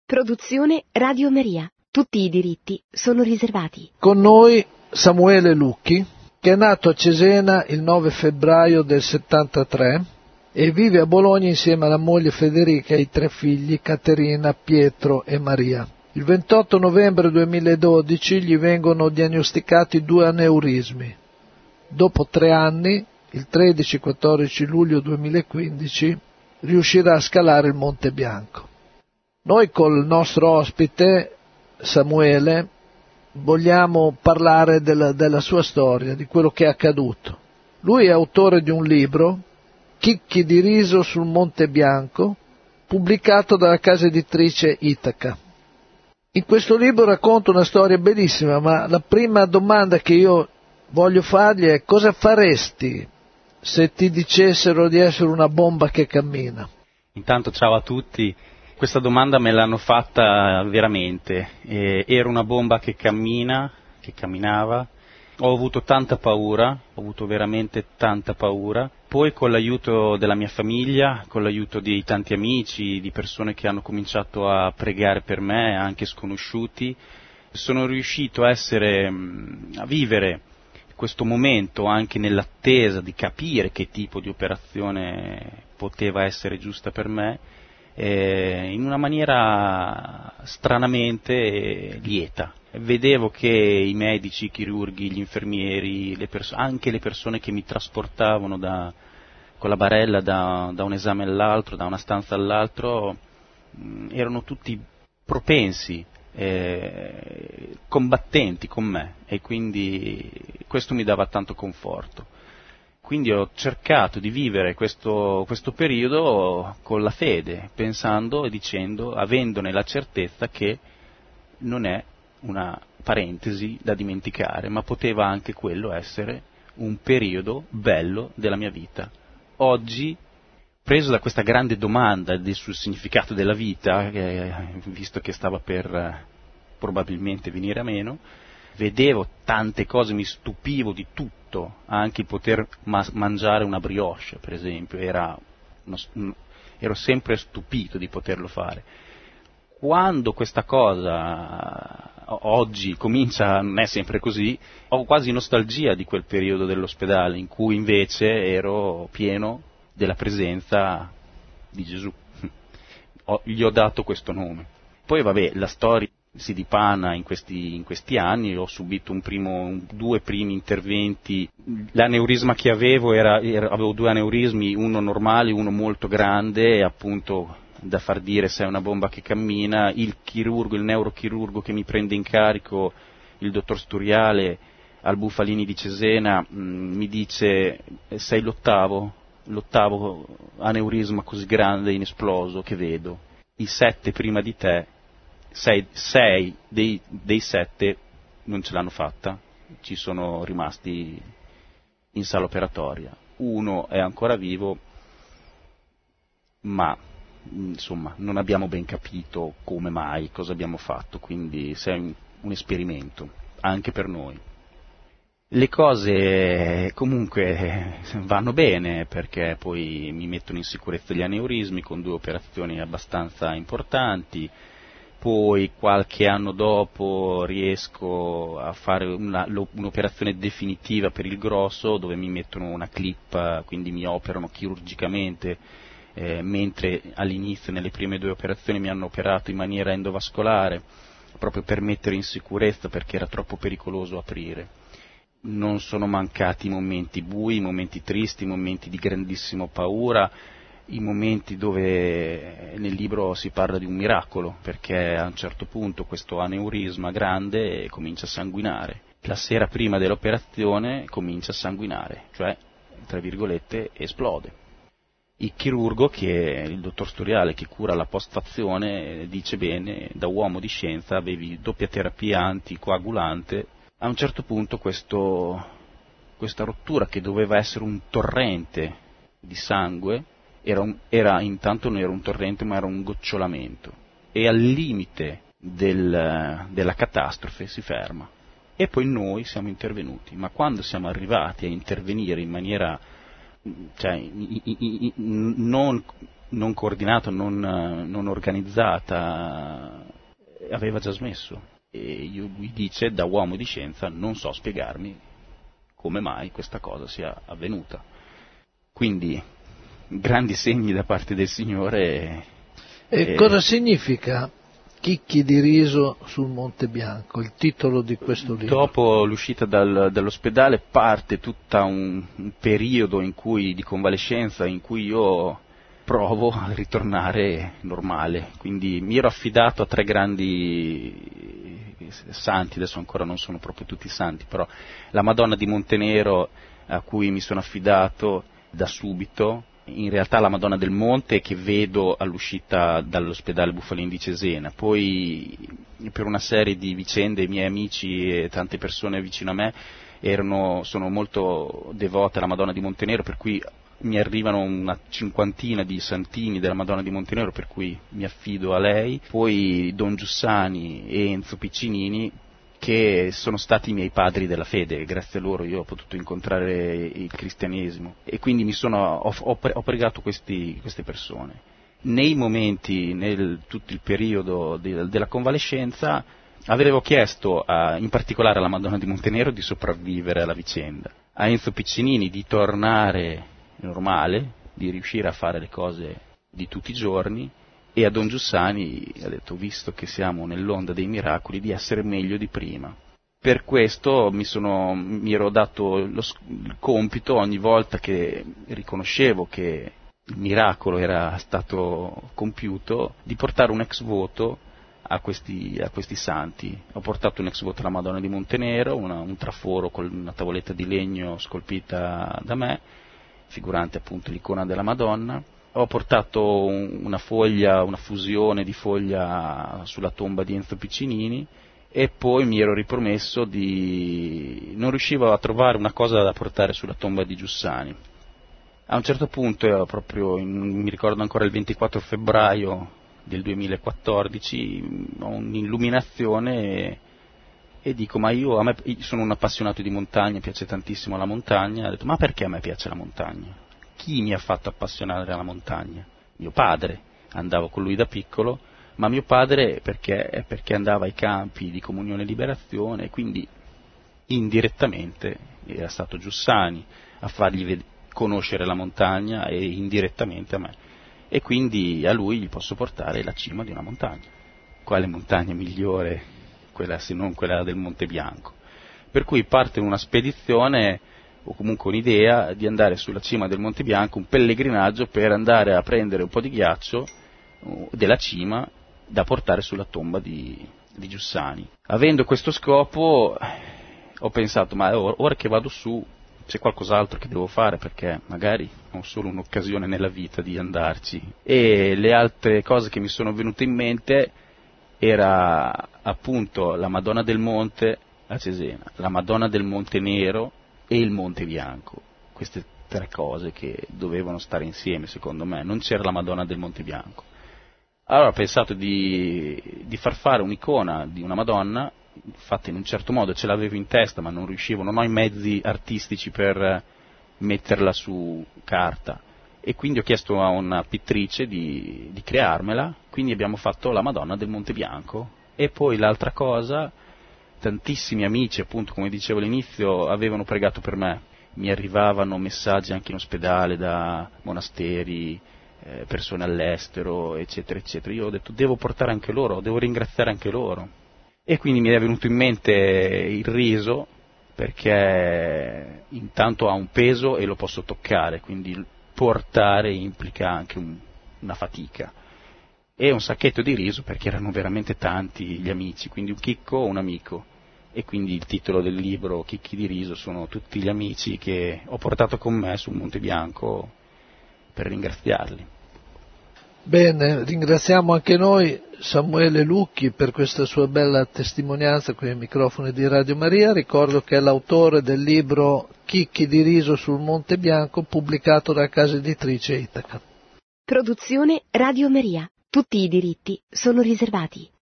Produzione Radio Maria. Tutti i diritti sono riservati. Con noi Samuele Lucchi, che è nato a Cesena il 9 febbraio del 73 e vive a Bologna insieme alla moglie Federica e ai 3 figli Caterina, Pietro e Maria. Il 28 novembre 2012 gli vengono diagnosticati 2 aneurismi. Dopo 3 anni, il 13-14 luglio 2015, riuscirà a scalare il Monte Bianco. Noi col nostro ospite, Samuele, vogliamo parlare della sua storia, di quello che è accaduto. Lui è autore di un libro, Chicchi di riso sul Monte Bianco, pubblicato dalla casa editrice Itaca. In questo libro racconta una storia bellissima, ma la prima domanda che io voglio fargli è: cosa faresti se ti dicessero di essere una bomba che cammina? Intanto ciao a tutti. Questa domanda me l'hanno fatta veramente. Ero una bomba che camminava. Ho avuto tanta paura, ho avuto veramente tanta paura. Poi con l'aiuto della mia famiglia, con l'aiuto di tanti amici, di persone che hanno cominciato a pregare per me, anche sconosciuti, sono riuscito a vivere questo momento anche nell'attesa di capire che tipo di operazione poteva essere giusta per me, in una maniera stranamente lieta. Vedevo che i medici, i chirurghi, gli infermieri, anche le persone che mi trasportavano con la barella da un esame all'altro, da una stanza all'altro, erano tutti propensi, combattenti con me, e quindi questo mi dava tanto conforto. Quindi ho cercato di vivere questo periodo con la fede, pensando e dicendo, avendone la certezza che non è una parentesi da dimenticare, ma poteva anche quello essere un periodo bello della mia vita. Oggi, preso da questa grande domanda sul significato della vita, visto che stava per probabilmente venire a meno, vedevo tante cose, mi stupivo di tutto, anche il poter mangiare una brioche, per esempio, ero sempre stupito di poterlo fare. Quando questa cosa oggi comincia, non è sempre così, ho quasi nostalgia di quel periodo dell'ospedale in cui invece ero pieno della presenza di Gesù. Gli ho dato questo nome. Poi vabbè, la storia si dipana in questi anni. Ho subito 2 primi interventi. L'aneurisma che avevo avevo 2 aneurismi, uno normale, uno molto grande, e appunto da far dire sei una bomba che cammina. Il neurochirurgo che mi prende in carico, il dottor Sturiale al Bufalini di Cesena, mi dice: sei l'ottavo aneurisma così grande inesploso che vedo. I 7 prima di te, 6 dei 7 non ce l'hanno fatta, ci sono rimasti in sala operatoria. Uno è ancora vivo, ma insomma non abbiamo ben capito come mai, cosa abbiamo fatto, quindi sei un esperimento anche per noi. Le cose comunque vanno bene, perché poi mi mettono in sicurezza gli aneurismi con 2 operazioni abbastanza importanti. Poi qualche anno dopo riesco a fare un'operazione definitiva per il grosso, dove mi mettono una clip, quindi mi operano chirurgicamente, mentre all'inizio, nelle prime 2 operazioni, mi hanno operato in maniera endovascolare, proprio per mettere in sicurezza, perché era troppo pericoloso aprire. Non sono mancati i momenti bui, i momenti tristi, i momenti di grandissima paura, i momenti dove nel libro si parla di un miracolo, perché a un certo punto questo aneurisma grande comincia a sanguinare. La sera prima dell'operazione comincia a sanguinare, cioè, tra virgolette, esplode. Il chirurgo, che è il dottor Sturiale, che cura la postfazione, dice: bene, da uomo di scienza avevi doppia terapia anticoagulante. A un certo punto questa rottura, che doveva essere un torrente di sangue, intanto non era un torrente, ma era un gocciolamento, e al limite della catastrofe si ferma. E poi noi siamo intervenuti, ma quando siamo arrivati a intervenire in maniera non coordinata, non organizzata, aveva già smesso. E lui dice, da uomo di scienza, non so spiegarmi come mai questa cosa sia avvenuta. Quindi, grandi segni da parte del Signore. E cosa significa Chicchi di riso sul Monte Bianco, il titolo di questo libro? Dopo l'uscita dall'ospedale parte tutto un periodo di convalescenza in cui io provo a ritornare normale, quindi mi ero affidato a 3 grandi santi, adesso ancora non sono proprio tutti santi, però la Madonna di Montenero, a cui mi sono affidato da subito, in realtà la Madonna del Monte che vedo all'uscita dall'ospedale Buffalin di Cesena, poi per una serie di vicende i miei amici e tante persone vicino a me sono molto devote alla Madonna di Montenero, per cui mi arrivano una 50 di santini della Madonna di Montenero, per cui mi affido a lei, poi Don Giussani e Enzo Piccinini, che sono stati i miei padri della fede, grazie a loro io ho potuto incontrare il cristianesimo, e quindi ho pregato queste persone. Nei momenti, tutto il periodo della convalescenza, avevo chiesto in particolare alla Madonna di Montenero di sopravvivere alla vicenda, a Enzo Piccinini di tornare normale, di riuscire a fare le cose di tutti i giorni, e a Don Giussani ha detto, visto che siamo nell'onda dei miracoli, di essere meglio di prima. Per questo mi ero dato il compito, ogni volta che riconoscevo che il miracolo era stato compiuto, di portare un ex voto a questi santi. Ho portato un ex voto alla Madonna di Montenero, un traforo con una tavoletta di legno scolpita da me, figurante appunto l'icona della Madonna. Ho portato una fusione di foglia sulla tomba di Enzo Piccinini, e poi mi ero ripromesso non riuscivo a trovare una cosa da portare sulla tomba di Giussani. A un certo punto, mi ricordo ancora il 24 febbraio del 2014, ho un'illuminazione e dico, ma io sono un appassionato di montagna, mi piace tantissimo la montagna. Ho detto, ma perché a me piace la montagna? Chi mi ha fatto appassionare alla montagna? Mio padre, andavo con lui da piccolo, ma mio padre perché andava ai campi di Comunione e Liberazione, e quindi indirettamente era stato Giussani a fargli conoscere la montagna, e indirettamente a me, e quindi a lui gli posso portare la cima di una montagna. Quale montagna migliore se non quella del Monte Bianco? Per cui parte una spedizione, o comunque un'idea, di andare sulla cima del Monte Bianco, un pellegrinaggio per andare a prendere un po' di ghiaccio della cima da portare sulla tomba di Giussani. Avendo questo scopo ho pensato, ma ora che vado su c'è qualcos'altro che devo fare, perché magari ho solo un'occasione nella vita di andarci. E le altre cose che mi sono venute in mente era appunto la Madonna del Monte a Cesena, la Madonna del Monte Nero e il Monte Bianco, queste 3 cose che dovevano stare insieme secondo me. Non c'era la Madonna del Monte Bianco. Allora ho pensato di far fare un'icona di una Madonna fatta in un certo modo, ce l'avevo in testa ma non riuscivo, non ho i mezzi artistici per metterla su carta, e quindi ho chiesto a una pittrice di crearmela, quindi abbiamo fatto la Madonna del Monte Bianco. E poi l'altra cosa, tantissimi amici, appunto come dicevo all'inizio, avevano pregato per me, mi arrivavano messaggi anche in ospedale da monasteri, persone all'estero, eccetera eccetera. Io ho detto, devo portare anche loro, devo ringraziare anche loro, e quindi mi è venuto in mente il riso, perché intanto ha un peso e lo posso toccare, quindi portare implica anche una fatica, e un sacchetto di riso perché erano veramente tanti gli amici, quindi un chicco, un amico, e quindi il titolo del libro Chicchi di riso sono tutti gli amici che ho portato con me sul Monte Bianco per ringraziarli. Bene, ringraziamo anche noi Samuele Lucchi per questa sua bella testimonianza qui ai microfoni di Radio Maria. Ricordo che è l'autore del libro Chicchi di riso sul Monte Bianco, pubblicato da casa editrice Itaca. Produzione Radio Maria. Tutti i diritti sono riservati.